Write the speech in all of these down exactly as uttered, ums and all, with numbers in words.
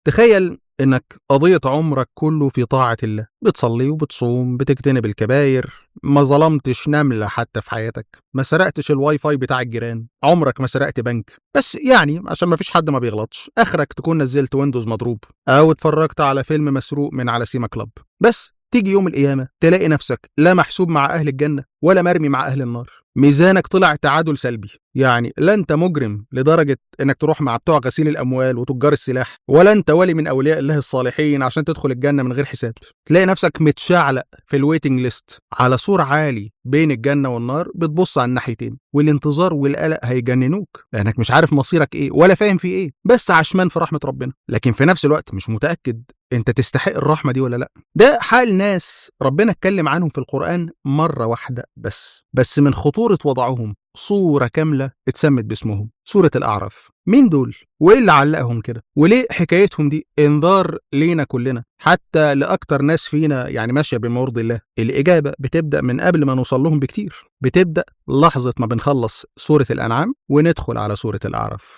تخيل إنك قضيت عمرك كله في طاعة الله، بتصلي وبتصوم، بتجتنب الكباير، ما ظلمتش نملة حتى في حياتك، ما سرقتش الواي فاي بتاع الجيران، عمرك ما سرقت بنك، بس يعني عشان ما فيش حد ما بيغلطش، آخرك تكون نزلت ويندوز مضروب أو اتفرجت على فيلم مسروق من على سيما كلاب. بس تيجي يوم القيامة تلاقي نفسك لا محسوب مع أهل الجنة ولا مرمي مع أهل النار، ميزانك طلع تعادل سلبي. يعني لا أنت مجرم لدرجة إنك تروح مع بتوع غسيل الأموال وتجار السلاح، ولا أنت ولي من أولياء الله الصالحين عشان تدخل الجنة من غير حساب. تلاقي نفسك متشعلق في الويتنج ليست على سور عالي بين الجنة والنار، بتبص على الناحيتين، والانتظار والقلق هيجننوك لأنك مش عارف مصيرك إيه ولا فاهم فيه إيه، بس عشمان في رحمة ربنا، لكن في نفس الوقت مش متأكد أنت تستحق الرحمة دي ولا لأ. ده حال ناس ربنا اتكلم عنهم في القرآن مرة واحدة بس بس من خطورة وضعهم صورة كاملة اتسمت باسمهم، سورة الأعراف. مين دول؟ وإيه اللي علقهم كده؟ وليه حكايتهم دي انذار لينا كلنا، حتى لأكتر ناس فينا يعني ماشية بمرضي الله؟ الإجابة بتبدأ من قبل ما نوصل لهم بكتير، بتبدأ لحظة ما بنخلص سورة الأنعام وندخل على سورة الأعراف.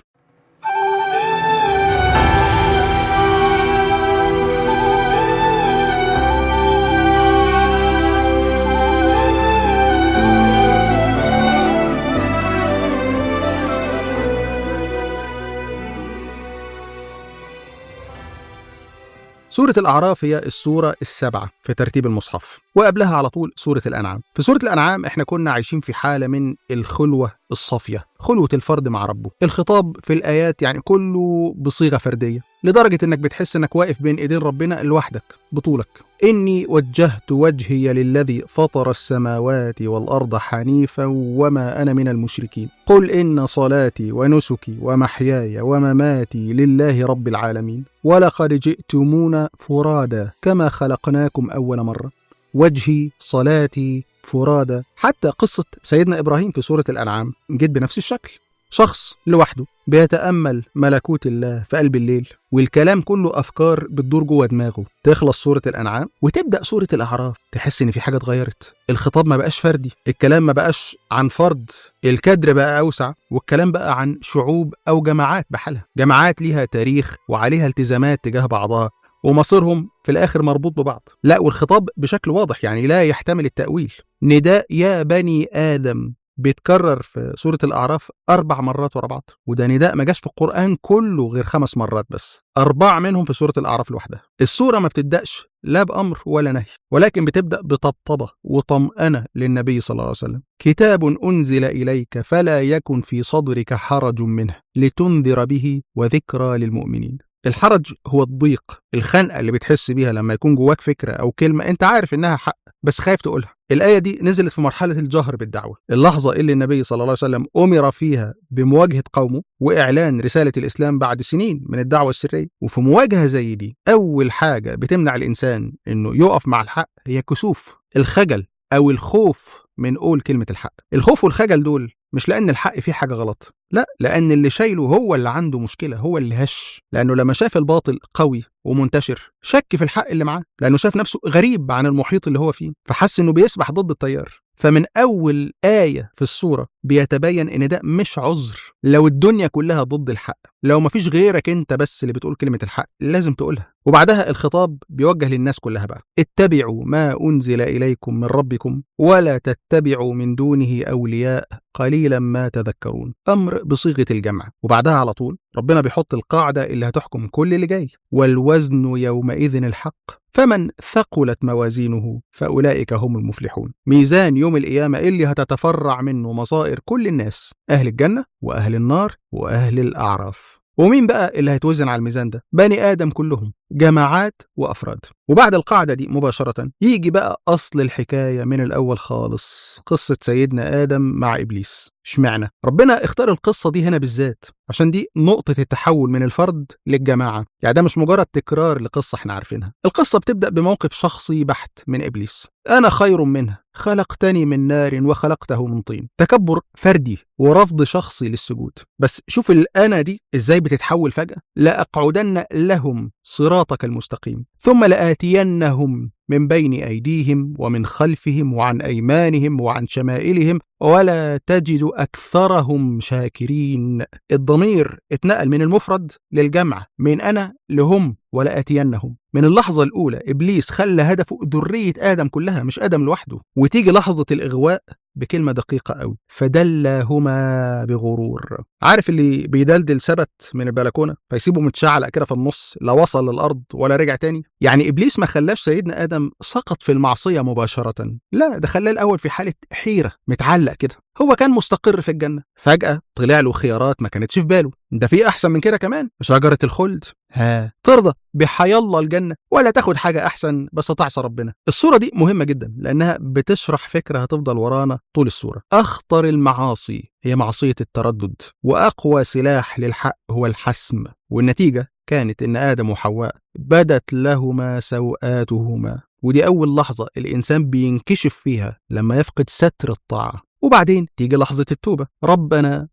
سورة الأعراف هي السورة السابعة في ترتيب المصحف، وقبلها على طول سورة الأنعام. في سورة الأنعام احنا كنا عايشين في حالة من الخلوة الصافية، خلوة الفرد مع ربه. الخطاب في الآيات يعني كله بصيغة فردية، لدرجة انك بتحس انك واقف بين ايدين ربنا لوحدك بطولك. إني وجهت وجهي للذي فطر السماوات والأرض حنيفا وما أنا من المشركين، قل إن صلاتي ونسكي ومحياي ومماتي لله رب العالمين ولقد جئتمونا فرادا كما خلقناكم أول مرة. وجهي، صلاتي، فرادا. حتى قصة سيدنا إبراهيم في سورة الأنعام جد بنفس الشكل، شخص لوحده بيتأمل ملكوت الله في قلب الليل، والكلام كله أفكار بتدور جوه دماغه. تخلص سورة الأنعام وتبدأ سورة الأعراف، تحس إن في حاجة اتغيرت. الخطاب ما بقاش فردي، الكلام ما بقاش عن فرد، الكادر بقى أوسع، والكلام بقى عن شعوب أو جماعات بحالها، جماعات ليها تاريخ وعليها التزامات تجاه بعضها ومصيرهم في الآخر مربوط ببعض. لا، والخطاب بشكل واضح يعني لا يحتمل التأويل. نداء يا بني آدم بيتكرر في سورة الأعراف أربع مرات ورا بعض، وده نداء ما جاش في القرآن كله غير خمس مرات بس، أربع منهم في سورة الأعراف لوحدها. السورة ما بتبدأش لا بأمر ولا نهي، ولكن بتبدأ بطبطبة وطمأنة للنبي صلى الله عليه وسلم. كتاب أنزل إليك فلا يكن في صدرك حرج منه لتنذر به وذكرى للمؤمنين. الحرج هو الضيق، الخنقة اللي بتحس بيها لما يكون جواك فكرة أو كلمة أنت عارف إنها حق بس خايف تقولها. الآية دي نزلت في مرحلة الجهر بالدعوة، اللحظة اللي النبي صلى الله عليه وسلم أمر فيها بمواجهة قومه وإعلان رسالة الإسلام بعد سنين من الدعوة السرية. وفي مواجهة زي دي أول حاجة بتمنع الإنسان إنه يقف مع الحق هي كسوف، الخجل أو الخوف من قول كلمة الحق. الخوف والخجل دول مش لأن الحق فيه حاجة غلط، لا، لأن اللي شايله هو اللي عنده مشكلة، هو اللي هش، لأنه لما شاف الباطل قوي ومنتشر شك في الحق اللي معاه، لأنه شاف نفسه غريب عن المحيط اللي هو فيه، فحس إنه بيسبح ضد التيار. فمن أول آية في السورة بيتبين إن ده مش عذر. لو الدنيا كلها ضد الحق، لو مفيش غيرك أنت بس اللي بتقول كلمة الحق، لازم تقولها. وبعدها الخطاب بيوجه للناس كلها بقى، اتبعوا ما أنزل إليكم من ربكم ولا تتبعوا من دونه أولياء قليلا ما تذكرون. أمر بصيغة الجمع، وبعدها على طول ربنا بيحط القاعدة اللي هتحكم كل اللي جاي: والوزن يومئذ الحق فمن ثقلت موازينه فأولئك هم المفلحون. ميزان يوم القيامة اللي هتتفرع منه مصائر كل الناس، أهل الجنة وأهل النار وأهل الأعراف. ومين بقى اللي هيتوزن على الميزان ده؟ بني آدم كلهم، جماعات وأفراد. وبعد القاعدة دي مباشرة يجي بقى أصل الحكاية من الأول خالص، قصة سيدنا آدم مع إبليس. اشمعنى ربنا اختار القصة دي هنا بالذات؟ عشان دي نقطة التحول من الفرد للجماعة، يعني ده مش مجرد تكرار لقصة احنا عارفينها. القصة بتبدأ بموقف شخصي بحت من إبليس: أنا خير منه خلقتني من نار وخلقته من طين. تكبر فردي ورفض شخصي للسجود. بس شوف الأنا دي إزاي بتتحول فجأة: لأقعدن لهم صراطك المستقيم ثم لآتينهم من بين أيديهم ومن خلفهم وعن أيمانهم وعن شمائلهم ولا تجد أكثرهم شاكرين. الضمير اتنقل من المفرد للجمع، من أنا لهم ولا أتينهم. من اللحظة الأولى إبليس خلى هدفه ذرية آدم كلها، مش آدم لوحده. وتيجي لحظة الإغواء بكلمة دقيقة قوي، فدلاهما بغرور. عارف اللي بيدلدل سبت من البلكونة فيسيبه متشعلق كده في النص، لا وصل للأرض ولا رجع تاني؟ يعني إبليس ما خلاش سيدنا آدم سقط في المعصية مباشرة، لا، ده خلاه الأول في حالة حيرة، متعلق كده. هو كان مستقر في الجنة، فجأة طلع له خيارات ما كانتش في باله. ده في أحسن من كده كمان، شجرة الخلد. ها ترضى بحيالله الجنة ولا تاخد حاجة أحسن بس تعصى ربنا؟ الصورة دي مهمة جدا لأنها بتشرح فكرة هتفضل ورانا طول الصورة. أخطر المعاصي هي معصية التردد، وأقوى سلاح للحق هو الحسم. والنتيجة كانت إن آدم وحواء بدت لهما سوآتهما، ودي أول لحظة الإنسان بينكشف فيها لما يفقد ستر الطاعة. وبعدين تيجي لحظة التوبة، ربنا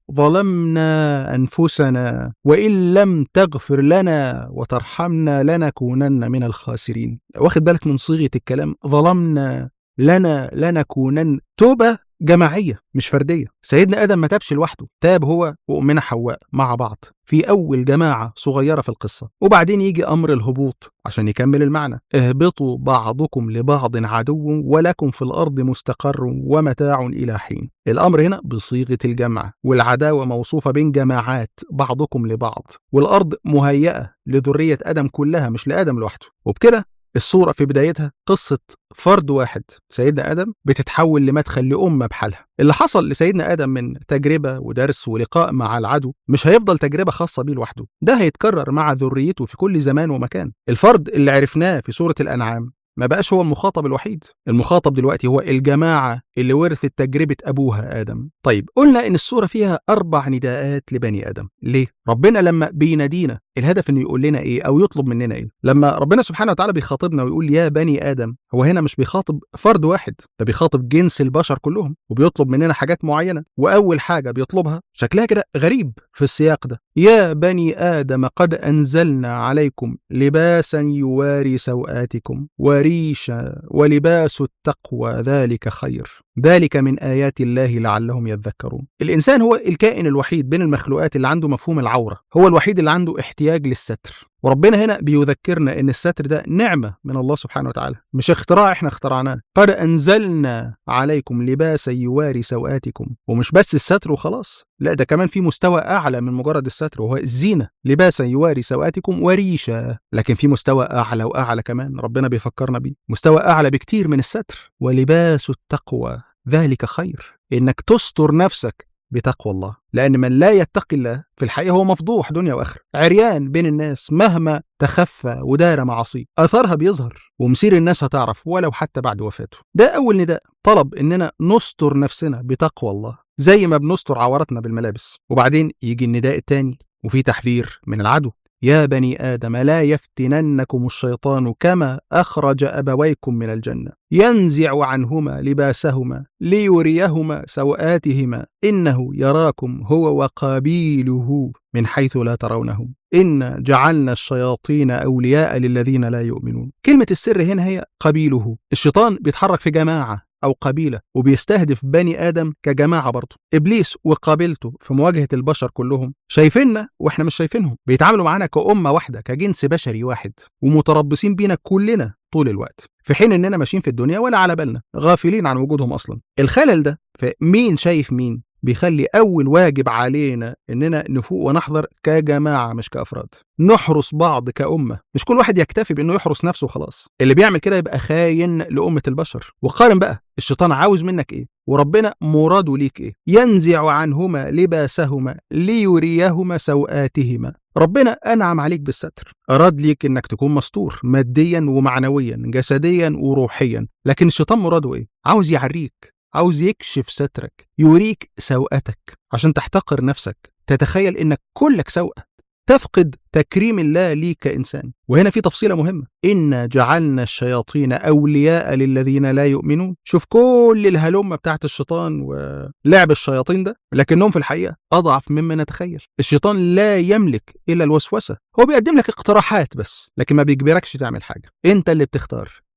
ظلمنا أنفسنا وإن لم تغفر لنا وترحمنا لنكونن من الخاسرين. واخد بالك من صيغة الكلام؟ ظلمنا، لنا، لنكونن. توبة جماعية مش فردية. سيدنا آدم ما تابش لوحده، تاب هو وأمنا حواء مع بعض في أول جماعة صغيرة في القصة. وبعدين يجي أمر الهبوط عشان يكمل المعنى، اهبطوا بعضكم لبعض عدو ولكم في الأرض مستقر ومتاع إلى حين. الأمر هنا بصيغة الجمع، والعداوة موصوفة بين جماعات بعضكم لبعض، والأرض مهيئة لذرية آدم كلها مش لآدم لوحده. وبكده الصورة في بدايتها قصة فرد واحد سيدنا آدم بتتحول لمدخل لأمة بحالها. اللي حصل لسيدنا آدم من تجربة ودرس ولقاء مع العدو مش هيفضل تجربة خاصة بيه لوحده، ده هيتكرر مع ذريته في كل زمان ومكان. الفرد اللي عرفناه في سورة الأنعام ما بقاش هو المخاطب الوحيد، المخاطب دلوقتي هو الجماعة اللي ورثت تجربة أبوها آدم. طيب قلنا إن السورة فيها أربع نداءات لبني آدم. ليه؟ ربنا لما بينادينا الهدف إنه يقول لنا إيه أو يطلب مننا إيه؟ لما ربنا سبحانه وتعالى بيخاطبنا ويقول يا بني آدم، هو هنا مش بيخاطب فرد واحد، ده بيخاطب جنس البشر كلهم، وبيطلب مننا حاجات معينة. وأول حاجة بيطلبها شكلها كده غريب في السياق ده، يا بني آدم قد أنزلنا عليكم لباسا يواري سوآتكم وريشا ولباس التقوى ذلك خير ذلك من آيات الله لعلهم يذكرون. الإنسان هو الكائن الوحيد بين المخلوقات اللي عنده مفهوم العورة، هو الوحيد اللي عنده احتياج للستر. وربنا هنا بيذكرنا ان الستر ده نعمة من الله سبحانه وتعالى، مش اختراع احنا اخترعناه. قد انزلنا عليكم لباسا يواري سوآتكم. ومش بس الستر وخلاص، لا، ده كمان في مستوى اعلى من مجرد الستر وهو الزينة. لباسا يواري سوآتكم وريشا، لكن في مستوى اعلى واعلى كمان ربنا بيفكرنا بيه، مستوى اعلى بكتير من الستر. ولباس التقوى ذلك خير، انك تستر نفسك بتقوى الله، لأن من لا يتقي الله في الحقيقة هو مفضوح دنيا وآخرة، عريان بين الناس مهما تخفى ودار معاصيه، أثرها بيظهر ومسير الناس هتعرف ولو حتى بعد وفاته. ده أول نداء، طلب إننا نستر نفسنا بتقوى الله زي ما بنستر عورتنا بالملابس. وبعدين يجي النداء الثاني وفي تحذير من العدو، يا بني آدم لا يفتننكم الشيطان كما أخرج أبويكم من الجنة ينزع عنهما لباسهما ليريهما سوآتهما إنه يراكم هو وقبيله من حيث لا ترونهم إنا جعلنا الشياطين أولياء للذين لا يؤمنون. كلمة السر هنا هي قبيله. الشيطان بيتحرك في جماعة أو قبيلة وبيستهدف بني آدم كجماعة برضه. إبليس وقابلته في مواجهة البشر كلهم شايفيننا وإحنا مش شايفينهم، بيتعاملوا معانا كأمة واحدة كجنس بشري واحد ومتربصين بينا كلنا طول الوقت، في حين إننا ماشيين في الدنيا ولا على بالنا، غافلين عن وجودهم أصلا. الخلل ده في مين شايف مين بيخلي أول واجب علينا إننا نفوق ونحضر كجماعة مش كأفراد، نحرس بعض كأمة، مش كل واحد يكتفي بأنه يحرس نفسه خلاص. اللي بيعمل كده يبقى خاين لأمة البشر. وقارن بقى الشيطان عاوز منك إيه وربنا مراده ليك إيه. ينزع عنهما لباسهما ليريهما سوآتهما. ربنا أنعم عليك بالستر، أراد ليك إنك تكون مستور ماديا ومعنويا جسديا وروحيا، لكن الشيطان مراده إيه؟ عاوز يعريك، عاوز يكشف سترك، يوريك سوءتك عشان تحتقر نفسك، تتخيل إنك كلك سوءة، تفقد تكريم الله ليك كإنسان. وهنا في تفصيلة مهمة، إنا جعلنا الشياطين أولياء للذين لا يؤمنون. شوف كل الهلمة بتاعت الشيطان ولعب الشياطين ده، لكنهم في الحقيقة أضعف مما نتخيل. الشيطان لا يملك إلا الوسوسة، هو بيقدم لك اقتراحات بس، لكن ما بيجبركش تعمل حاجة، أنت اللي بتختار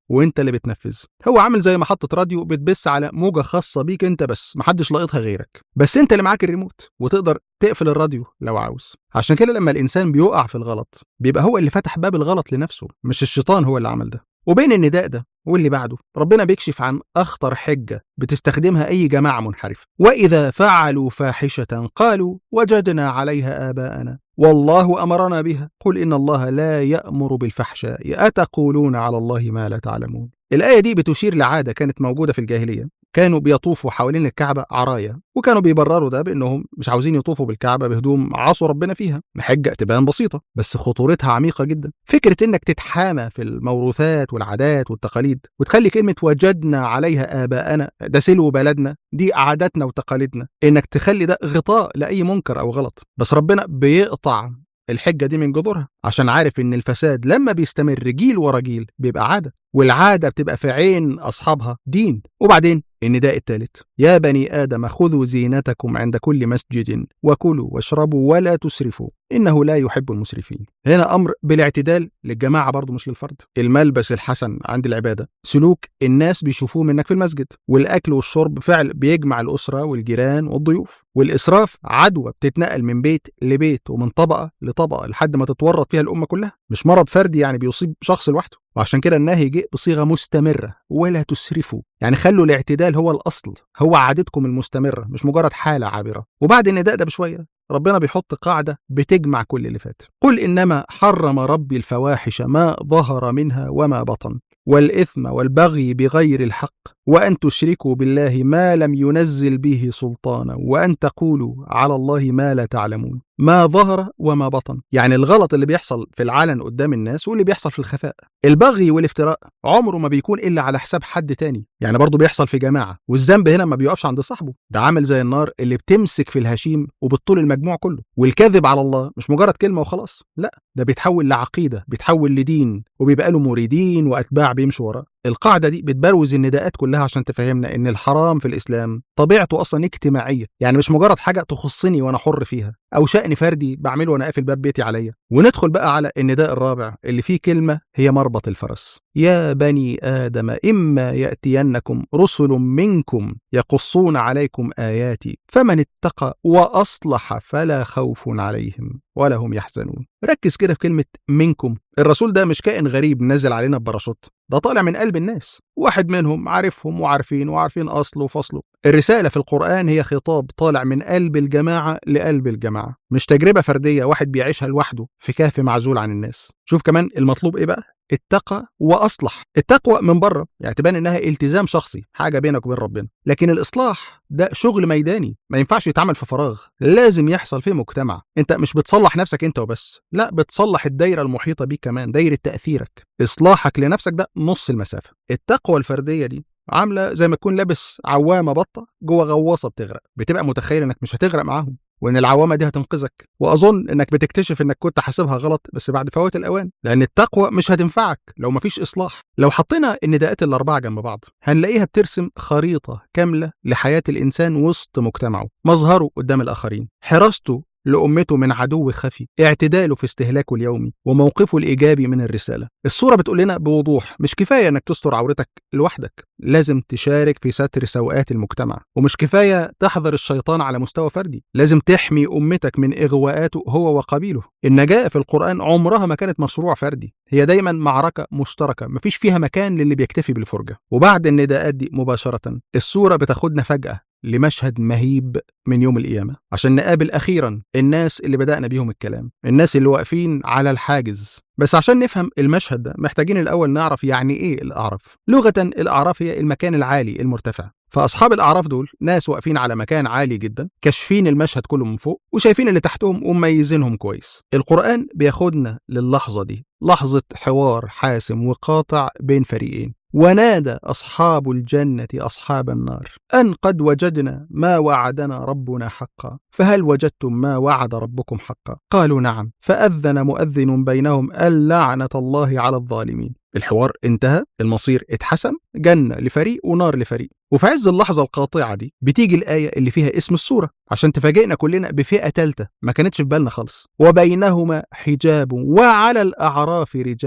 وانت اللي بتنفذ. هو عامل زي محطة راديو بتبث على موجة خاصة بيك انت بس، محدش لاقطها غيرك، بس انت اللي معاك الريموت وتقدر تقفل الراديو لو عاوز. عشان كده لما الانسان بيقع في الغلط بيبقى هو اللي فتح باب الغلط لنفسه، مش الشيطان هو اللي عمل ده. وبين النداء ده واللي بعده ربنا بيكشف عن أخطر حجة بتستخدمها أي جماعة منحرفة: وإذا فعلوا فاحشة قالوا وجدنا عليها آباءنا والله أمرنا بها قل إن الله لا يأمر بالفحشاء أتقولون على الله ما لا تعلمون. الآية دي بتشير لعادة كانت موجودة في الجاهلية، كانوا بيطوفوا حوالين الكعبة عرايا، وكانوا بيبرروا ده بأنهم مش عاوزين يطوفوا بالكعبة بهدوم عصوا ربنا فيها. حجة تبان بسيطة بس خطورتها عميقة جدا. فكرة إنك تتحامى في الموروثات والعادات والتقاليد وتخلي كلمة وجدنا عليها آباءنا ده سلو بلدنا، دي عاداتنا وتقاليدنا، إنك تخلي ده غطاء لأي منكر أو غلط. بس ربنا بيقطع الحجة دي من جذورها عشان عارف إن الفساد لما بيستمر جيل ورا جيل بيبقى عادة، والعادة بتبقى في عين أصحابها دين. وبعدين النداء الثالث: يا بني آدم خذوا زينتكم عند كل مسجد وكلوا واشربوا ولا تسرفوا إنه لا يحب المسرفين. هنا أمر بالاعتدال للجماعة برضو مش للفرد. الملبس الحسن عند العبادة، سلوك الناس بيشوفوه منك في المسجد، والأكل والشرب فعل بيجمع الأسرة والجيران والضيوف، والإسراف عدوى بتتنقل من بيت لبيت ومن طبقة لطبقة لحد ما تتورط فيها الأمة كلها، مش مرض فردي يعني بيصيب شخص لوحده. وعشان كده النهي جه بصيغة مستمرة: ولا تسرفوا، يعني خلوا الاعتدال هو الأصل، هو عادتكم المستمرة مش مجرد حالة عابرة. وبعد النداء ده بشوية ربنا بيحط قاعدة بتجمع كل اللي فات: قل إنما حرم ربي الفواحش ما ظهر منها وما بطن والإثم والبغي بغير الحق وأن تشركوا بالله ما لم ينزل به سلطانا وأن تقولوا على الله ما لا تعلمون. ما ظهر وما بطن يعني الغلط اللي بيحصل في العلن قدام الناس واللي بيحصل في الخفاء. البغي والافتراء عمره ما بيكون إلا على حساب حد تاني، يعني برضو بيحصل في جماعة، والذنب هنا ما بيقفش عند صاحبه، ده عامل زي النار اللي بتمسك في الهشيم وبتطول المجموع كله. والكذب على الله مش مجرد كلمة وخلاص، لا ده بيتحول لعقيدة، بيتحول لدين، وبيبقى له مريدين وأتباع بيمشوا وراه. القاعدة دي بتبروز النداءات كلها عشان تفهمنا إن الحرام في الإسلام طبيعته أصلا اجتماعية، يعني مش مجرد حاجة تخصني وأنا حر فيها أو شأن فردي بعمله وأنا قافل باب بيتي عليا. وندخل بقى على النداء الرابع اللي فيه كلمة هي مربط الفرس: يا بني آدم إما يأتينكم رسل منكم يقصون عليكم آياتي فمن اتقى وأصلح فلا خوف عليهم ولا هم يحزنون. ركز كده في كلمة منكم. الرسول ده مش كائن غريب نزل علينا بباراشوت، ده طالع من قلب الناس، واحد منهم عارفهم وعارفين وعارفين أصله وفصله. الرسالة في القرآن هي خطاب طالع من قلب الجماعة لقلب الجماعة، مش تجربة فردية واحد بيعيشها لوحده في كهف معزول عن الناس. شوف كمان المطلوب إيه بقى: اتقى وأصلح. التقوى من بره يعني تبان إنها التزام شخصي، حاجة بينك وبين ربنا، لكن الإصلاح ده شغل ميداني ما ينفعش يتعمل في فراغ، لازم يحصل في مجتمع. انت مش بتصلح نفسك انت وبس، لا بتصلح الدايرة المحيطة بيك كمان، دايرة تأثيرك. إصلاحك لنفسك ده نص المسافة. التقوى الفردية دي عاملة زي ما تكون لابس عوامة بطة جوه غواصة بتغرق، بتبقى متخيل انك مش هتغرق معاهم وان العوامة دي هتنقذك، واظن انك بتكتشف انك كنت حاسبها غلط بس بعد فوات الاوان، لان التقوى مش هتنفعك لو مفيش اصلاح. لو حطينا النداءات الاربعة جنب بعض هنلاقيها بترسم خريطة كاملة لحياة الانسان وسط مجتمعه: مظهره قدام الاخرين، حراسته لأمته من عدو خفي، اعتداله في استهلاكه اليومي، وموقفه الإيجابي من الرسالة. الصورة بتقول لنا بوضوح مش كفاية أنك تستر عورتك لوحدك، لازم تشارك في ستر سوءات المجتمع، ومش كفاية تحذر الشيطان على مستوى فردي، لازم تحمي أمتك من إغواءاته هو وقبيله. النجاة في القرآن عمرها ما كانت مشروع فردي، هي دايما معركة مشتركة مفيش فيها مكان للي بيكتفي بالفرجة. وبعد النداءات دي مباشرة الصورة بتاخدنا فجأة لمشهد مهيب من يوم القيامة، عشان نقابل أخيرا الناس اللي بدأنا بيهم الكلام، الناس اللي واقفين على الحاجز. بس عشان نفهم المشهد ده محتاجين الأول نعرف يعني إيه الأعراف. لغة الأعراف هي المكان العالي المرتفع، فأصحاب الأعراف دول ناس واقفين على مكان عالي جدا، كاشفين المشهد كله من فوق وشايفين اللي تحتهم ومميزينهم كويس. القرآن بياخدنا للحظة دي، لحظة حوار حاسم وقاطع بين فريقين: ونادى أصحاب الجنة أصحاب النار أن قد وجدنا ما وعدنا ربنا حقا فهل وجدتم ما وعد ربكم حقا قالوا نعم فأذن مؤذن بينهم اللعنة الله على الظالمين. الحوار انتهى، المصير اتحسم، جنة لفريق ونار لفريق. وفي عز اللحظة القاطعة دي بتيجي الآية اللي فيها اسم السورة عشان تفاجئنا كلنا بفئة تالتة ما كانتش في بالنا خالص: وبينهما حجاب وعلى الأعراف رجال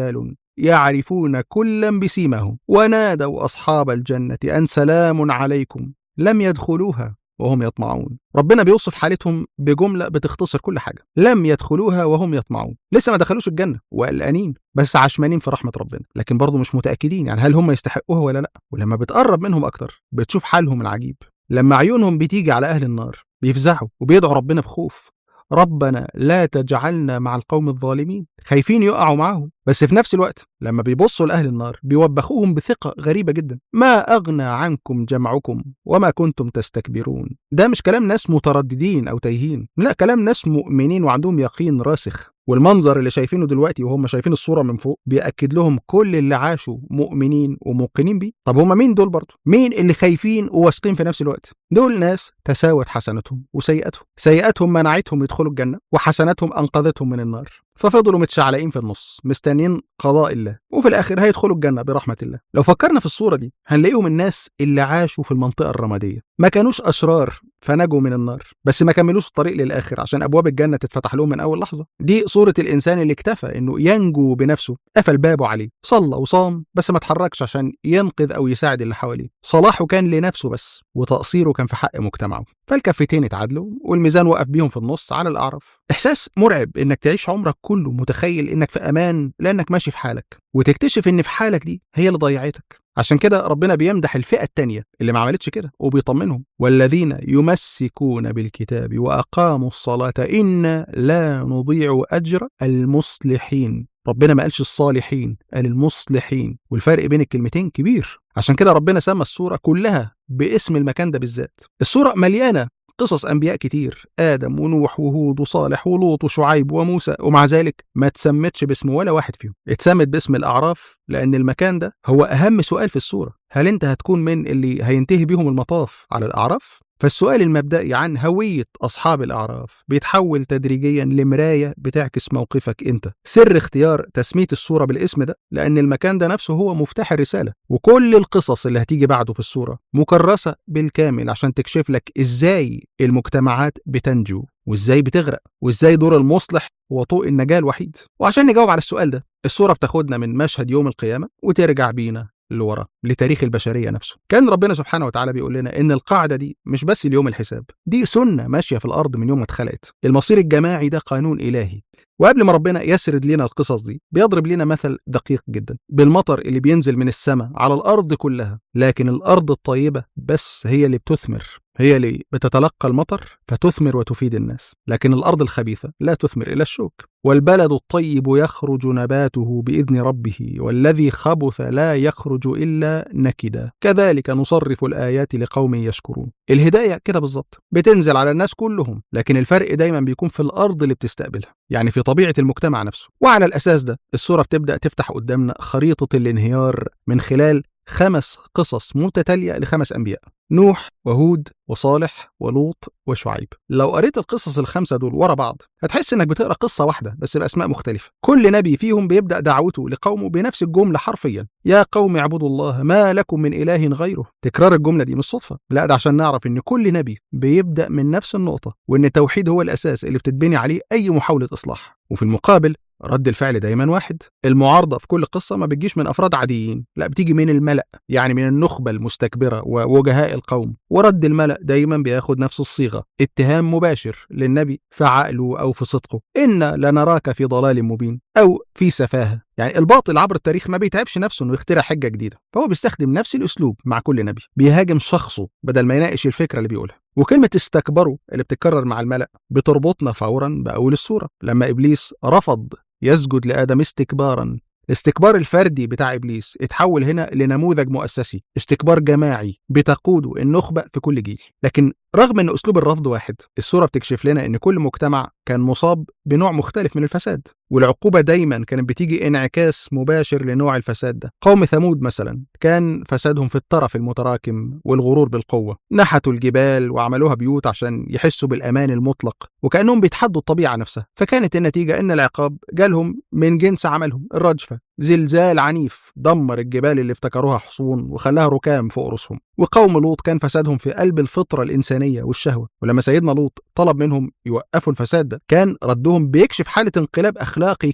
يعرفون كلا بسيماهم ونادوا أصحاب الجنة أن سلام عليكم لم يدخلوها وهم يطمعون. ربنا بيوصف حالتهم بجملة بتختصر كل حاجة، لم يدخلوها وهم يطمعون. لسه ما دخلوش الجنة وقلقانين، بس عشمانين في رحمة ربنا، لكن برضو مش متأكدين يعني هل هم يستحقوها ولا لا. ولما بتقرب منهم أكتر بتشوف حالهم العجيب، لما عيونهم بتيجي على أهل النار بيفزعوا وبيدعوا ربنا بخوف، ربنا لا تجعلنا مع القوم الظالمين، خايفين يقعوا معاهم. بس في نفس الوقت لما بيبصوا لأهل النار بيوبخوهم بثقة غريبة جدا، ما أغنى عنكم جمعكم وما كنتم تستكبرون. ده مش كلام ناس مترددين أو تايهين، لا، كلام ناس مؤمنين وعندهم يقين راسخ. والمنظر اللي شايفينه دلوقتي وهم شايفين الصورة من فوق بيأكد لهم كل اللي عاشوا مؤمنين وموقنين بيه. طب هم مين دول برضو؟ مين اللي خايفين وواثقين في نفس الوقت؟ دول ناس تساوت حسناتهم وسيئاتهم، سيئاتهم منعتهم يدخلوا الجنة وحسناتهم أنقذتهم من النار، ففضلوا متشعلقين في النص مستنيين قضاء الله، وفي الآخر هيدخلوا الجنة برحمة الله. لو فكرنا في الصورة دي هنلاقيهم الناس اللي عاشوا في المنطقة الرمادية، ما كانوش أشرار فنجوا من النار، بس ما كملوش الطريق للآخر عشان أبواب الجنة تتفتح لهم من أول لحظة. دي صورة الإنسان اللي اكتفى إنه ينجو بنفسه، قفل بابه عليه، صلى وصام بس ما اتحركش عشان ينقذ أو يساعد اللي حواليه. صلاحه كان لنفسه بس، وتقصيره كان في حق مجتمعه، فالكفتين اتعادلوا والميزان وقف بيهم في النص على الأعرف. إحساس مرعب إنك تعيش عمرك كله متخيل إنك في أمان لأنك ماشي في حالك، وتكتشف إن في حالك دي هي اللي ضيعتك. عشان كده ربنا بيمدح الفئة التانية اللي ما عملتش كده وبيطمنهم، والذين يمسكون بالكتاب وأقاموا الصلاة إنا لا نضيع أجر المصلحين. ربنا ما قالش الصالحين، قال المصلحين، والفرق بين الكلمتين كبير. عشان كده ربنا سمى السورة كلها باسم المكان ده بالذات. السورة مليانة قصص أنبياء كتير، آدم ونوح وهود وصالح ولوط وشعيب وموسى، ومع ذلك ما تسمتش باسم ولا واحد فيهم، اتسمت باسم الأعراف لأن المكان ده هو أهم سؤال في السورة. هل أنت هتكون من اللي هينتهي بيهم المطاف على الأعراف؟ فالسؤال المبدئي عن هوية أصحاب الأعراف بيتحول تدريجيا لمراية بتعكس موقفك أنت. سر اختيار تسمية السورة بالاسم ده لأن المكان ده نفسه هو مفتاح الرسالة، وكل القصص اللي هتيجي بعده في السورة مكرسة بالكامل عشان تكشف لك إزاي المجتمعات بتنجو وإزاي بتغرق وإزاي دور المصلح هو طوق النجاة الوحيد. وعشان نجاوب على السؤال ده السورة بتاخدنا من مشهد يوم القيامة وترجع بينا لورا لتاريخ البشرية نفسه. كان ربنا سبحانه وتعالى بيقول لنا إن القاعدة دي مش بس اليوم الحساب، دي سنة ماشية في الأرض من يوم ما اتخلقت. المصير الجماعي ده قانون إلهي. وقبل ما ربنا يسرد لنا القصص دي بيضرب لنا مثل دقيق جدا بالمطر اللي بينزل من السماء على الأرض كلها، لكن الأرض الطيبة بس هي اللي بتثمر، هي اللي بتتلقى المطر فتثمر وتفيد الناس، لكن الأرض الخبيثة لا تثمر إلا الشوك. والبلد الطيب يخرج نباته بإذن ربه والذي خبث لا يخرج إلا نكدا كذلك نصرف الآيات لقوم يشكرون. الهداية كده بالظبط بتنزل على الناس كلهم، لكن الفرق دايما بيكون في الأرض اللي بتستقبلها، يعني في طبيعة المجتمع نفسه. وعلى الأساس ده السورة بتبدأ تفتح قدامنا خريطة الانهيار من خلال خمس قصص متتالية لخمس أنبياء: نوح وهود وصالح ولوط وشعيب. لو قريت القصص الخمسة دول ورا بعض هتحس انك بتقرأ قصة واحدة بس بأسماء مختلفة. كل نبي فيهم بيبدأ دعوته لقومه بنفس الجملة حرفيا: يا قوم اعبدوا الله ما لكم من إله غيره. تكرار الجملة دي مش صدفة، لا، ده عشان نعرف ان كل نبي بيبدأ من نفس النقطة، وان التوحيد هو الأساس اللي بتتبني عليه أي محاولة إصلاح. وفي المقابل رد الفعل دايما واحد. المعارضة في كل قصة ما بتجيش من أفراد عاديين، لا، بتيجي من الملأ، يعني من النخبة المستكبرة ووجهاء القوم. ورد الملأ دايما بياخد نفس الصيغة: اتهام مباشر للنبي في عقله أو في صدقه، إن لنراك في ضلال مبين أو في سفاهة. يعني الباطل عبر التاريخ ما بيتعبش نفسه انه يخترع حجة جديدة، فهو بيستخدم نفس الأسلوب مع كل نبي، بيهاجم شخصه بدل ما يناقش الفكرة اللي بيقولها. وكلمة استكبروا اللي بتتكرر مع الملأ بتربطنا فورا بأول السورة لما إبليس رفض يسجد لآدم استكبارا. الاستكبار الفردي بتاع إبليس اتحول هنا لنموذج مؤسسي، استكبار جماعي بتقوده النخبة في كل جيل. لكن رغم أن أسلوب الرفض واحد، السورة بتكشف لنا أن كل مجتمع كان مصاب بنوع مختلف من الفساد، والعقوبة دايما كانت بتيجي انعكاس مباشر لنوع الفساد ده. قوم ثمود مثلا كان فسادهم في الترف المتراكم والغرور بالقوة، نحتوا الجبال وعملوها بيوت عشان يحسوا بالأمان المطلق وكأنهم بيتحدوا الطبيعة نفسها، فكانت النتيجة أن العقاب جالهم من جنس عملهم: الرجفة، زلزال عنيف دمر الجبال اللي افتكروها حصون وخلاها ركام فوق رؤوسهم. وقوم لوط كان فسادهم في قلب الفطرة الإنسانية والشهوة، ولما سيدنا لوط طلب منهم يوقفوا الفساد ده كان ردهم بيكشف حالة انقلاب أخلاقي كاملة.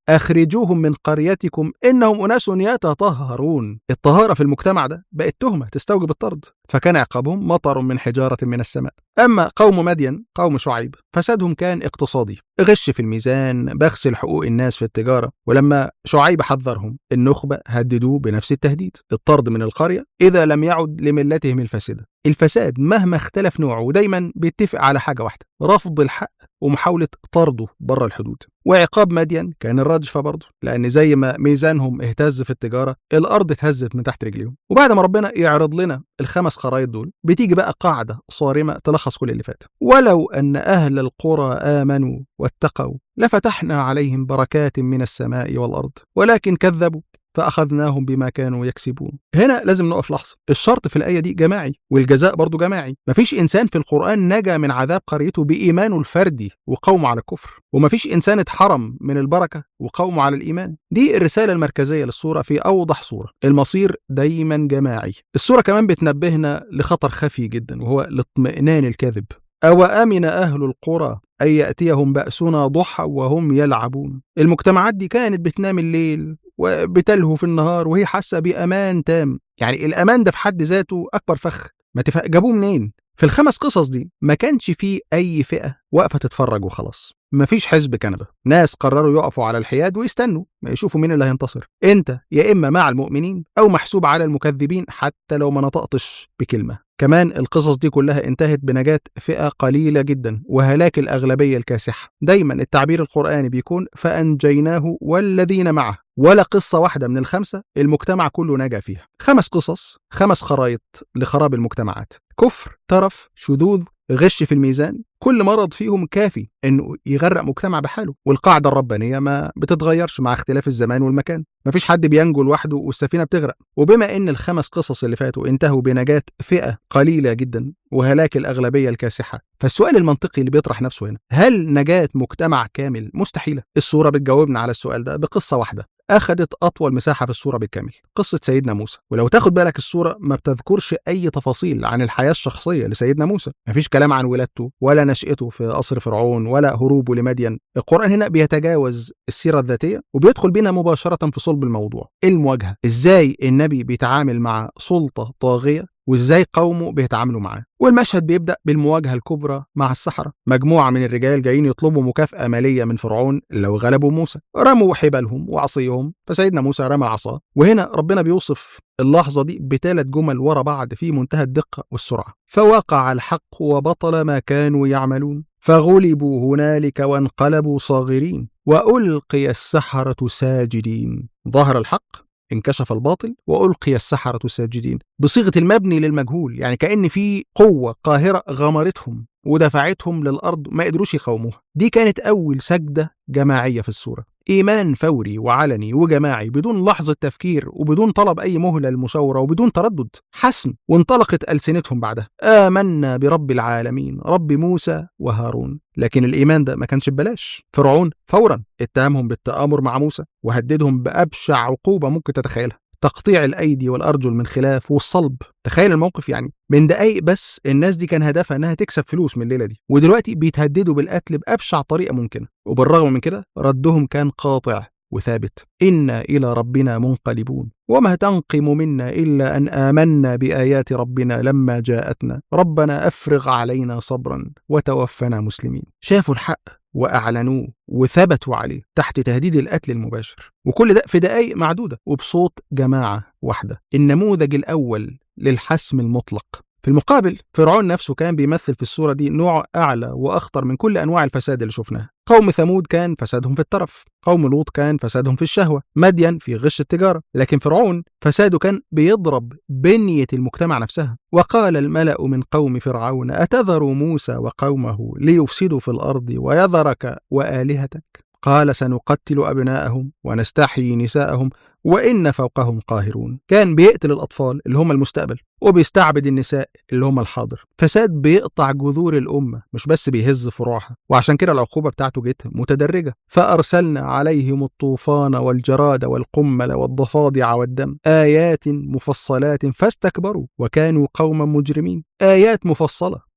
أخرجوهم من قريتكم إنهم أناس يتطهرون. الطهارة في المجتمع ده بقت تهمة تستوجب الطرد، فكان عقابهم مطر من حجارة من السماء. أما قوم مدين قوم شعيب فسادهم كان اقتصادي، غش في الميزان، بخس حقوق الناس في التجارة. ولما شعيب حذرهم النخبة هددوه بنفس التهديد، الطرد من القرية إذا لم يعد لملتهم الفاسدة. الفساد مهما اختلف نوعه دايما بيتفق على حاجة واحدة: رفض الحق ومحاولة طرده بره الحدود. وعقاب مدين كان الرجفة برضه، لأن زي ما ميزانهم اهتز في التجارة الأرض اتهزت من تحت رجليهم. وبعد ما ربنا يعرض لنا الخمس خرايط دول بتيجي بقى قاعدة صارمة تلخص كل اللي فات: ولو أن أهل القرى آمنوا واتقوا لفتحنا عليهم بركات من السماء والأرض ولكن كذبوا فأخذناهم بما كانوا يكسبون. هنا لازم نقف لحظة، الشرط في الآية دي جماعي والجزاء برضو جماعي. مفيش إنسان في القرآن نجا من عذاب قريته بإيمانه الفردي وقومه على الكفر، ومفيش إنسان اتحرم من البركة وقومه على الإيمان. دي الرسالة المركزية للسورة في أوضح صورة، المصير دايما جماعي. السورة كمان بتنبهنا لخطر خفي جدا وهو الاطمئنان الكاذب. أو أمن أهل القرى أن يأتيهم بأسنا ضحى وهم يلعبون. المجتمعات دي كانت بتنام الليل وبتلهو في النهار وهي حاسة بأمان تام. يعني الأمان ده في حد ذاته أكبر فخ، ما تفهم جابوه منين؟ في الخمس قصص دي ما كانش فيه أي فئة واقفة تتفرج وخلاص، ما فيش حزب كنبة، ناس قرروا يقفوا على الحياد ويستنوا ما يشوفوا مين اللي هينتصر. انت يا إما مع المؤمنين أو محسوب على المكذبين حتى لو ما نطقتش بكلمة. كمان القصص دي كلها انتهت بنجاة فئة قليلة جدا وهلاك الأغلبية الكاسحة. دايما التعبير القرآني بيكون فأنجيناه والذين معه، ولا قصة واحدة من الخمسة المجتمع كله نجا فيها. خمس قصص، خمس خرائط لخراب المجتمعات: كفر، ترف، شذوذ، غش في الميزان. كل مرض فيهم كافي انه يغرق مجتمع بحاله، والقاعدة الربانية ما بتتغيرش مع اختلاف الزمان والمكان. مفيش حد بينجو لوحده والسفينة بتغرق. وبما ان الخمس قصص اللي فاتوا انتهوا بنجاة فئة قليلة جدا وهلاك الأغلبية الكاسحة، فالسؤال المنطقي اللي بيطرح نفسه هنا: هل نجاة مجتمع كامل مستحيلة؟ السورة بتجاوبنا على السؤال ده بقصة واحدة أخذت أطول مساحة في السورة بالكامل، قصة سيدنا موسى. ولو تاخد بالك السورة ما بتذكرش أي تفاصيل عن الحياة الشخصية لسيدنا موسى، مفيش كلام عن ولادته ولا نشأته في قصر فرعون ولا هروبه لمدين. القرآن هنا بيتجاوز السيرة الذاتية وبيدخل بينا مباشرة في صلب الموضوع، المواجهة. إزاي النبي بيتعامل مع سلطة طاغية وإزاي قومه بيتعاملوا معاه. والمشهد بيبدأ بالمواجهة الكبرى مع السحرة. مجموعة من الرجال جايين يطلبوا مكافأة مالية من فرعون لو غلبوا موسى، رموا حبالهم وعصيهم، فسيدنا موسى رمى عصاه. وهنا ربنا بيوصف اللحظة دي بثلاث جمل ورا بعض في منتهى الدقة والسرعة: فوقع الحق وبطل ما كانوا يعملون فغلبوا هنالك وانقلبوا صاغرين وألقي السحرة ساجدين. ظهر الحق، انكشف الباطل، وألقي السحرة ساجدين، بصيغة المبني للمجهول. يعني كأن في قوة قاهرة غمرتهم ودفعتهم للأرض ما قدروش يقاوموها. دي كانت أول سجدة جماعية في السورة، إيمان فوري وعلني وجماعي بدون لحظة تفكير وبدون طلب أي مهلة للمشاورة وبدون تردد، حسم. وانطلقت ألسنتهم بعدها: آمنا برب العالمين رب موسى وهارون. لكن الإيمان ده ما كانش ببلاش. فرعون فورا اتهمهم بالتآمر مع موسى وهددهم بأبشع عقوبة ممكن تتخيلها: تقطيع الأيدي والأرجل من خلاف والصلب. تخيل الموقف، يعني من دقايق بس الناس دي كان هدفها انها تكسب فلوس من الليلة دي، ودلوقتي بيتهددوا بالقتل بأبشع طريقة ممكنة. وبالرغم من كده ردهم كان قاطع وثابت: إنا إلى ربنا منقلبون وما تنقم منا إلا أن آمنا بآيات ربنا لما جاءتنا ربنا أفرغ علينا صبرا وتوفنا مسلمين. شافوا الحق وأعلنوه وثبتوا عليه تحت تهديد القتل المباشر، وكل ده في دقايق معدودة وبصوت جماعة واحدة. النموذج الأول للحسم المطلق. في المقابل فرعون نفسه كان بيمثل في الصورة دي نوع أعلى وأخطر من كل أنواع الفساد اللي شفناها. قوم ثمود كان فسادهم في الترف، قوم لوط كان فسادهم في الشهوة، مدين في غش التجارة. لكن فرعون فساده كان بيضرب بنية المجتمع نفسها. وقال الملأ من قوم فرعون أتذر موسى وقومه ليفسدوا في الأرض ويذرك وآلهتك قال سنقتل أبناءهم ونستحيي نساءهم وإن فوقهم قاهرون. كان بيقتل الأطفال اللي هم المستقبل وبيستعبد النساء اللي هم الحاضر. فساد بيقطع جذور الأمة مش بس بيهز فروعها، وعشان كده العقوبة بتاعته جت متدرجة. فأرسلنا عليهم الطوفان والجراد والقمل والضفادع والدم آيات مفصلات فاستكبروا وكانوا قوما مجرمين. آيات مفصلة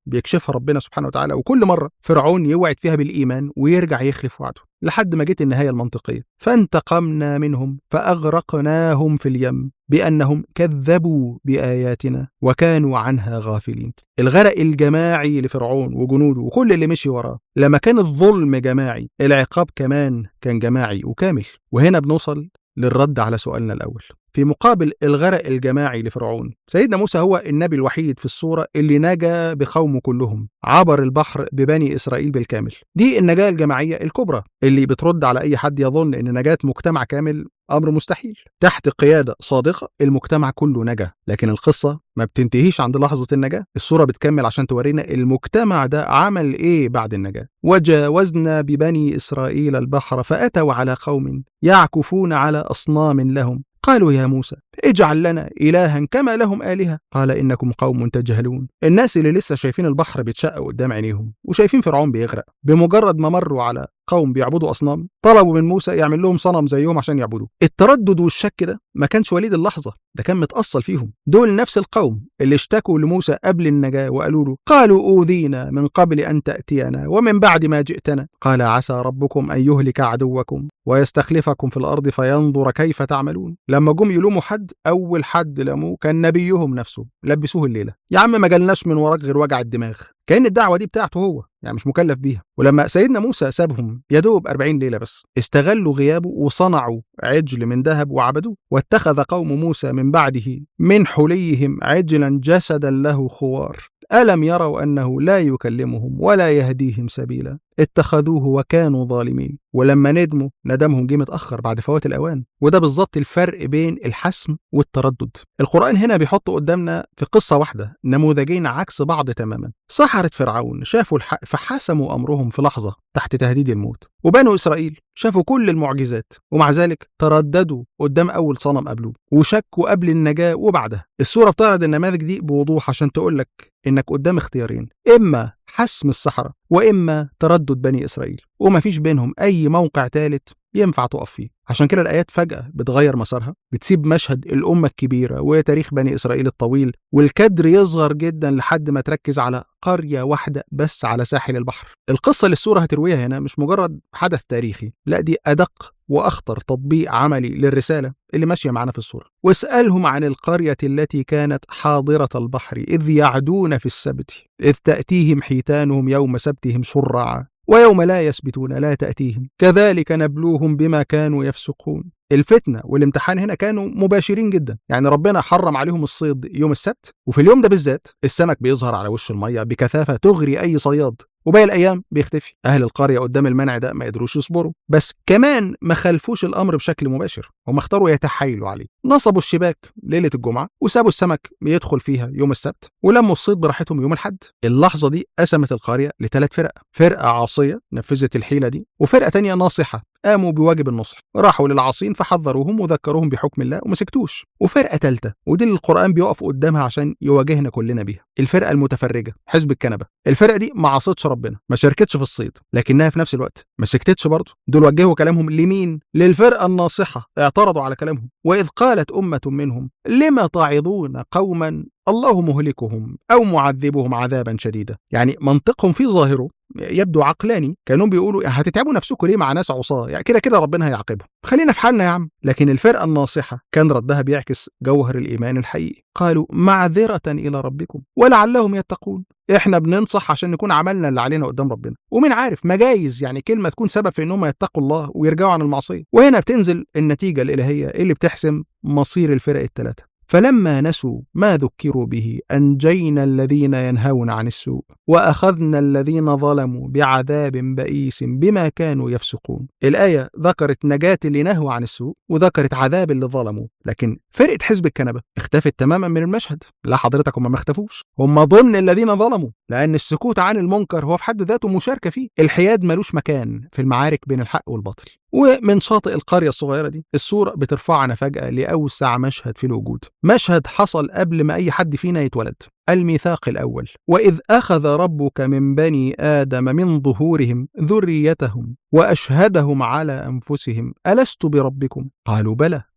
بيكشفها ربنا سبحانه وتعالى، وكل مرة فرعون يوعد فيها بالإيمان ويرجع يخلف وعده لحد ما جت النهاية المنطقية. فانتقمنا منهم فأغرقناهم في اليم بأنهم كذبوا بآياتنا وكانوا عنها غافلين. الغرق الجماعي لفرعون وجنوده وكل اللي مشي وراه لما كان الظلم جماعي، العقاب كمان كان جماعي وكامل. وهنا بنوصل للرد على سؤالنا الأول. في مقابل الغرق الجماعي لفرعون، سيدنا موسى هو النبي الوحيد في الصورة اللي نجا بقومه كلهم، عبر البحر ببني إسرائيل بالكامل. دي النجاة الجماعية الكبرى اللي بترد على أي حد يظن إن نجاة مجتمع كامل أمر مستحيل. تحت قيادة صادقة المجتمع كله نجا، لكن القصة ما بتنتهيش عند لحظة النجاة. الصورة بتكمل عشان تورينا المجتمع ده عمل إيه بعد النجاة. وجاوزنا ببني إسرائيل البحر فأتوا على قوم يعكفون على أصنام لهم قالوا يا موسى اجعل لنا إلها كما لهم آلهة قال إنكم قوم تجهلون. الناس اللي لسه شايفين البحر بيتشق قدام عينيهم وشايفين فرعون بيغرق، بمجرد ما مروا على قوم بيعبدوا أصنام طلبوا من موسى يعمل لهم صنم زيهم عشان يعبدوا. التردد والشك ده ما كانش وليد اللحظة، ده كان متأصل فيهم. دول نفس القوم اللي اشتكوا لموسى قبل النجاة وقالوا له قالوا أوذينا من قبل أن تأتينا ومن بعد ما جئتنا قال عسى ربكم أن يهلك عدوكم ويستخلفكم في الأرض فينظر كيف تعملون. لما جم يلوموا حد أول حد لموه كان نبيهم نفسه، لبسوه الليلة. يا عم ما جالناش من وراك غير وجع الدماغ، كأن الدعوة دي بتاعته هو، يعني مش مكلف بيها. ولما سيدنا موسى سابهم يدوب أربعين ليلة بس، استغلوا غيابه وصنعوا عجل من ذهب وعبدوه. واتخذ قوم موسى من بعده من حليهم عجلا جسدا له خوار ألم يروا أنه لا يكلمهم ولا يهديهم سبيلا اتخذوه وكانوا ظالمين. ولما ندموا ندمهم جه متأخر بعد فوات الأوان. وده بالظبط الفرق بين الحسم والتردد. القرآن هنا بيحط قدامنا في قصة واحدة نموذجين عكس بعض تماما. سحرة فرعون شافوا الحق فحسموا أمرهم في لحظة تحت تهديد الموت، وبنو إسرائيل شافوا كل المعجزات ومع ذلك ترددوا قدام أول صنم قبلوه وشكوا قبل النجاة وبعدها. السورة بتعرض النماذج دي بوضوح عشان تقولك إنك قدام اختيارين، إما حسم السحرة وإما تردد بني إسرائيل، ومفيش بينهم أي موقع ثالث ينفع تقف فيه. عشان كده الآيات فجأة بتغير مسارها، بتسيب مشهد الأمة الكبيرة وتاريخ بني إسرائيل الطويل والكدر يصغر جدا لحد ما تركز على قرية واحدة بس على ساحل البحر. القصة اللي السورة هترويها هنا مش مجرد حدث تاريخي، لا دي أدق وأخطر تطبيق عملي للرسالة اللي ماشية معنا في السورة. واسألهم عن القرية التي كانت حاضرة البحر إذ يعدون في السبت إذ تأتيهم حيتانهم يوم سبتهم شرعا ويوم لا يسبتون لا تأتيهم كذلك نبلوهم بما كانوا يفسقون. الفتنة والامتحان هنا كانوا مباشرين جدا، يعني ربنا حرم عليهم الصيد يوم السبت، وفي اليوم ده بالذات السمك بيظهر على وش المية بكثافة تغري أي صياد، وباقي الأيام بيختفي. أهل القرية قدام المنع ده ما قدروش يصبروا، بس كمان ما خلفوش الأمر بشكل مباشر، هم اختاروا يتحايلوا عليه. نصبوا الشباك ليلة الجمعة وسابوا السمك يدخل فيها يوم السبت ولموا الصيد براحتهم يوم الحد. اللحظة دي قسمت القرية لثلاث فرق، فرقة عاصية نفذت الحيلة دي، وفرقة تانية ناصحة قاموا بواجب النصح، راحوا للعاصين فحذروهم وذكروهم بحكم الله وما سكتوش. وفرقة ثالثة ودي اللي القرآن بيقف قدامها عشان يواجهنا كلنا بيها، الفرقة المتفرجة حزب الكنبة. الفرقة دي ما عصتش ربنا، ما شاركتش في الصيد، لكنها في نفس الوقت ما سكتتش برضه. دول وجهوا كلامهم لمين؟ للفرقة الناصحة، اعترضوا على كلامهم. وإذ قالت أمة منهم لما تعظون قوما الله مهلكهم أو معذبهم عذابا شديدا. يعني منطقهم في ظاهره يبدو عقلاني، كانوا بيقولوا هتتعبوا نفسكم ليه مع ناس عصاه، يعني كده كده ربنا هيعاقبهم، خلينا في حالنا يا عم. لكن الفرقة الناصحة كان ردها بيعكس جوهر الإيمان الحقيقي، قالوا معذرة إلى ربكم ولعلهم يتقون. احنا بننصح عشان نكون عملنا اللي علينا قدام ربنا، ومن عارف مجايز يعني كلمة تكون سبب في انهم يتقوا الله ويرجعوا عن المعصية. وهنا بتنزل النتيجة الإلهية اللي بتحسم مصير الفرق الثلاثة. فلما نسوا ما ذكروا به أنجينا الذين ينهون عن السوء وأخذنا الذين ظلموا بعذاب بئيس بما كانوا يفسقون. الآية ذكرت نجاة اللي نهوا عن السوء وذكرت عذاب اللي ظلموا، لكن فرقة حزب الكنبة اختفت تماما من المشهد. لا حضرتك، هم ما اختفوش، هم ضمن الذين ظلموا، لأن السكوت عن المنكر هو في حد ذاته مشاركة فيه. الحياد ملوش مكان في المعارك بين الحق والباطل. ومن شاطئ القرية الصغيرة دي السورة بترفعنا فجأة لأوسع مشهد في الوجود، مشهد حصل قبل ما أي حد فينا يتولد، الميثاق الأول. وإذ أخذ ربك من بني آدم من ظهورهم ذريتهم وأشهدهم على أنفسهم ألست بربكم قالوا بلى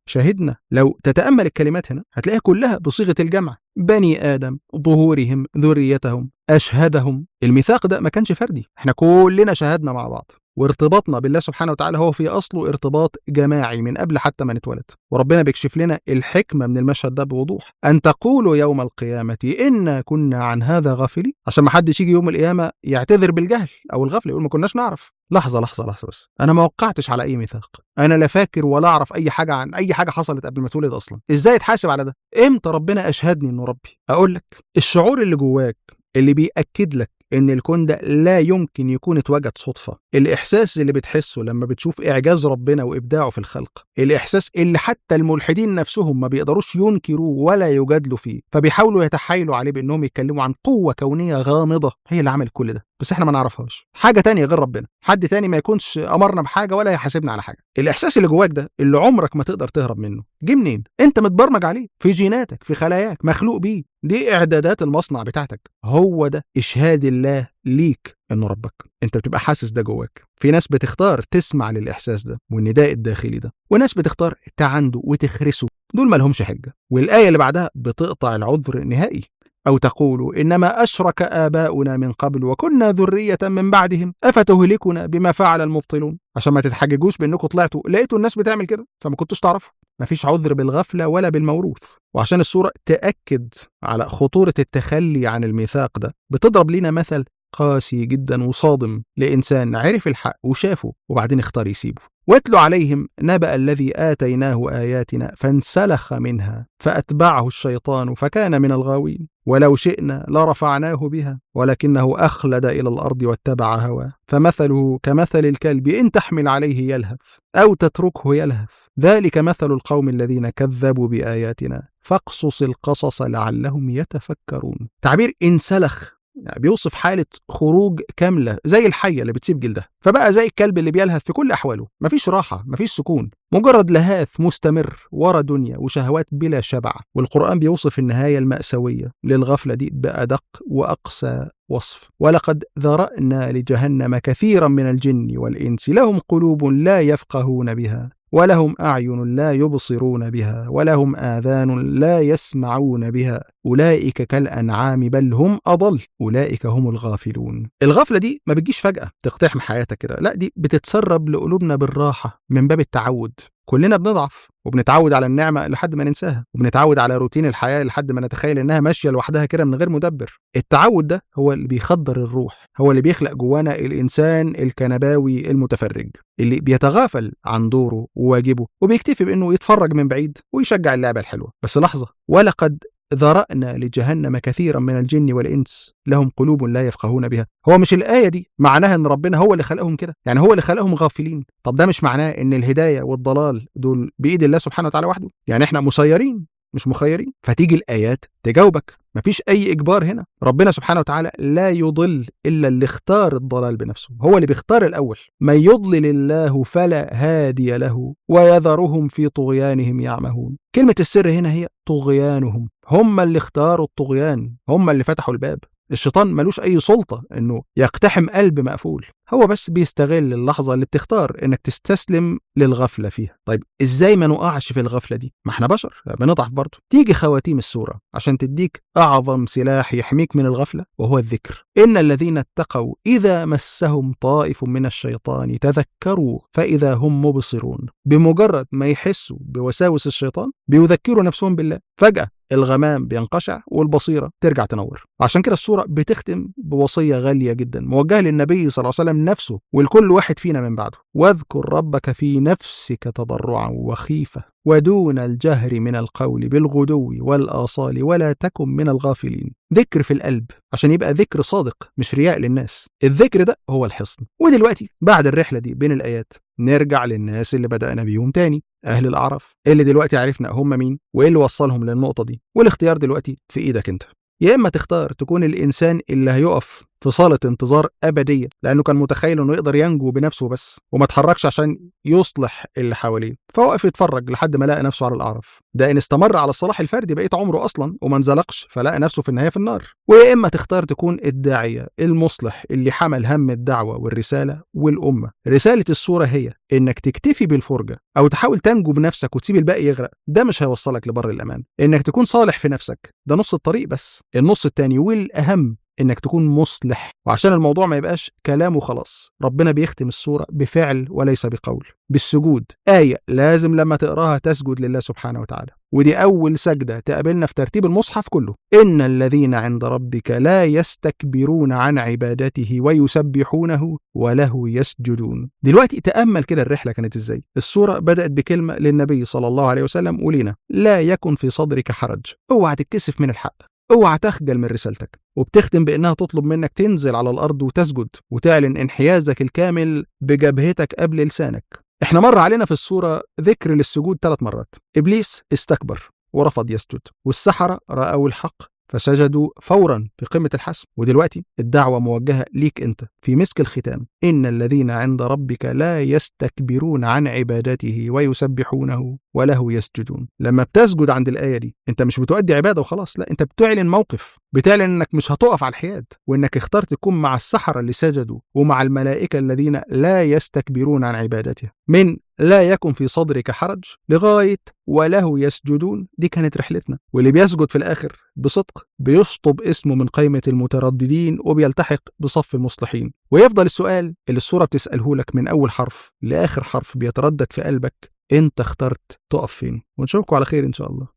شهدنا. لو تتأمل الكلمات هنا هتلاقيها كلها بصيغة الجمع. بني آدم، ظهورهم، ذريتهم، أشهدهم. الميثاق ده ما كانش فردي، احنا كلنا شهدنا مع بعض، وارتباطنا بالله سبحانه وتعالى هو في أصله ارتباط جماعي من قبل حتى ما نتولد. وربنا بيكشف لنا الحكمة من المشهد ده بوضوح. أن تقولوا يوم القيامة إنا كنا عن هذا غافلين، عشان ما حدش يجي يوم القيامة يعتذر بالجهل أو الغفلة يقول ما كناش نعرف. لحظة لحظة لحظة بس، أنا ما وقعتش على أي ميثاق، أنا لا فاكر ولا أعرف أي حاجة عن أي حاجة حصلت قبل ما اتولد أصلا. إزاي أتحاسب على ده؟ إمتى ربنا أشهدني إنه ربي؟ أقول لك، الشعور اللي جواك اللي بيأكد لك إن الكون ده لا يمكن يكون اتوجد صدفة، الإحساس اللي بتحسه لما بتشوف إعجاز ربنا وإبداعه في الخلق، الإحساس اللي حتى الملحدين نفسهم ما بيقدروش ينكروه ولا يجادلوا فيه، فبيحاولوا يتحايلوا عليه بأنهم يتكلموا عن قوة كونية غامضة هي اللي عملت كل ده، بس إحنا ما نعرفهاش، حاجة تانية غير ربنا، حد تاني ما يكونش أمرنا بحاجة ولا يحاسبنا على حاجة. الإحساس اللي جواك ده اللي عمرك ما تقدر تهرب منه، جه منين؟ أنت متبرمج عليه في جيناتك، في خلاياك، مخلوق بيه، دي إعدادات المصنع بتاعتك. هو ده إشهاد الله ليك إنه ربك، أنت بتبقى حاسس ده جواك. في ناس بتختار تسمع للإحساس ده والنداء الداخلي ده، وناس بتختار تعنده وتخرسه، دول ما لهمش حجة. والآية اللي بعدها بتقطع العذر نهائي. أو تقولوا إنما أشرك آباؤنا من قبل وكنا ذرية من بعدهم أفتهلكنا بما فعل المبطلون، عشان ما تتحججوش بأنكم طلعتوا لقيتوا الناس بتعمل كده فما كنتوش تعرفوا. مفيش عذر بالغفلة ولا بالموروث. وعشان الصورة تأكد على خطورة التخلي عن الميثاق ده، بتضرب لنا مثل قاسي جدا وصادم لإنسان عرف الحق وشافه وبعدين اختار يسيبه. واتلوا عليهم نبأ الذي آتيناه آياتنا فانسلخ منها فأتبعه الشيطان فكان من الغاوين ولو شئنا لرفعناه بها ولكنه أخلد إلى الأرض واتبع هواه فمثله كمثل الكلب إن تحمل عليه يلهث أو تتركه يلهث ذلك مثل القوم الذين كذبوا بآياتنا فاقصص القصص لعلهم يتفكرون. تعبير انسلخ يعني بيوصف حالة خروج كاملة زي الحية اللي بتسيب جلدها، فبقى زي الكلب اللي بيلهث في كل أحواله، مفيش راحة، مفيش سكون، مجرد لهاث مستمر ورا دنيا وشهوات بلا شبع. والقرآن بيوصف النهاية المأساوية للغفلة دي بأدق وأقسى وصف. ولقد ذرأنا لجهنم كثيرا من الجن والإنس لهم قلوب لا يفقهون بها ولهم أعين لا يبصرون بها ولهم آذان لا يسمعون بها أولئك كالأنعام بل هم أضل أولئك هم الغافلون. الغفلة دي ما بتجيش فجأة تقتحم حياتك كده، لا دي بتتسرب لقلوبنا بالراحة من باب التعود. كلنا بنضعف وبنتعود على النعمة لحد ما ننساها، وبنتعود على روتين الحياة لحد ما نتخيل إنها ماشية لوحدها كده من غير مدبر. التعود ده هو اللي بيخدر الروح، هو اللي بيخلق جوانا الإنسان الكنباوي المتفرج اللي بيتغافل عن دوره وواجبه وبيكتفي بأنه يتفرج من بعيد ويشجع اللعبة الحلوة. بس لحظة، ولقد ذرأنا لجهنم كثيرا من الجن والإنس لهم قلوب لا يفقهون بها. هو مش الآية دي معناها إن ربنا هو اللي خلقهم كده؟ يعني هو اللي خلقهم غافلين؟ طب ده مش معناه إن الهداية والضلال دول بإيد الله سبحانه وتعالى وحده؟ يعني إحنا مسيرين مش مخيرين؟ فتيجي الآيات تجاوبك، مفيش أي إجبار هنا. ربنا سبحانه وتعالى لا يضل إلا اللي اختار الضلال بنفسه، هو اللي بيختار الأول. من يضلل الله فلا هادي له ويذرهم في طغيانهم يعمهون. كلمة السر هنا هي طغيانهم، هم اللي اختاروا الطغيان، هم اللي فتحوا الباب. الشيطان ملوش أي سلطة إنه يقتحم قلب مقفول، هو بس بيستغل اللحظة اللي بتختار إنك تستسلم للغفلة فيها. طيب إزاي ما نقعش في الغفلة دي؟ ما احنا بشر بنضعف برضه. تيجي خواتيم السورة عشان تديك أعظم سلاح يحميك من الغفلة وهو الذكر. إن الذين اتقوا إذا مسهم طائف من الشيطان تذكروا فإذا هم مبصرون. بمجرد ما يحسوا بوساوس الشيطان بيذكروا نفسهم بالله، فجأة الغمام بينقشع والبصيرة ترجع تنور. عشان كده السورة بتختم بوصية غالية جدا موجهة للنبي صلى الله عليه وسلم نفسه ولكل واحد فينا من بعده. واذكر ربك في نفسك تضرعا وخيفة ودون الجهر من القول بالغدو والآصال ولا تكن من الغافلين. ذكر في القلب عشان يبقى ذكر صادق مش رياء للناس. الذكر ده هو الحصن. ودلوقتي بعد الرحلة دي بين الآيات نرجع للناس اللي بدأنا بيهم تاني، أهل الأعراف، اللي دلوقتي عرفنا هم مين وإيه اللي وصلهم للنقطة دي. والاختيار دلوقتي في إيدك أنت. يا إما تختار تكون الإنسان اللي هيقف في صالة انتظار أبدية، لأنه كان متخيل إنه يقدر ينجو بنفسه بس وما اتحركش عشان يصلح اللي حواليه، فوقف يتفرج لحد ما لقى نفسه على الأعرف. ده إن استمر على الصلاح الفردي بقية عمره أصلا وما انزلقش، فلقى نفسه في النهاية في النار. ويا إما تختار تكون الداعية المصلح اللي حمل هم الدعوة والرسالة والأمة. رسالة السورة هي إنك تكتفي بالفرجة أو تحاول تنجو بنفسك وتسيب الباقي يغرق، ده مش هيوصلك لبر الأمان. إنك تكون صالح في نفسك ده نص الطريق بس، النص التاني والأهم إنك تكون مصلح. وعشان الموضوع ما يبقاش كلام وخلاص، ربنا بيختم السورة بفعل وليس بقول، بالسجود. آية لازم لما تقراها تسجد لله سبحانه وتعالى، ودي أول سجدة تقابلنا في ترتيب المصحف كله. إن الذين عند ربك لا يستكبرون عن عبادته ويسبحونه وله يسجدون. دلوقتي تأمل كده الرحلة كانت إزاي. السورة بدأت بكلمة للنبي صلى الله عليه وسلم ولينا: لا يكن في صدرك حرج، اوعى تتكسف من الحق، اوعى تخجل من رسالتك. وبتختم بانها تطلب منك تنزل على الارض وتسجد وتعلن انحيازك الكامل بجبهتك قبل لسانك. احنا مر علينا في السورة ذكر للسجود ثلاث مرات. ابليس استكبر ورفض يسجد، والسحرة رأوا الحق فسجدوا فورا في قمة الحسم. ودلوقتي الدعوة موجهة ليك انت في مسك الختام: إن الذين عند ربك لا يستكبرون عن عبادته ويسبحونه وله يسجدون. لما بتسجد عند الآية دي انت مش بتؤدي عبادة وخلاص، لا، انت بتعلن موقف، بتعلن انك مش هتقف على الحياد، وانك اخترت تكون مع السحرة اللي سجدوا ومع الملائكة الذين لا يستكبرون عن عبادته. من لا يكن في صدرك حرج لغاية وله يسجدون، دي كانت رحلتنا. واللي بيسجد في الآخر بصدق بيشطب اسمه من قائمة المترددين وبيلتحق بصف المصلحين. ويفضل السؤال اللي السورة بتسأله لك من أول حرف لآخر حرف بيتردد في قلبك: انت اخترت تقف فين؟ ونشوفكم على خير إن شاء الله.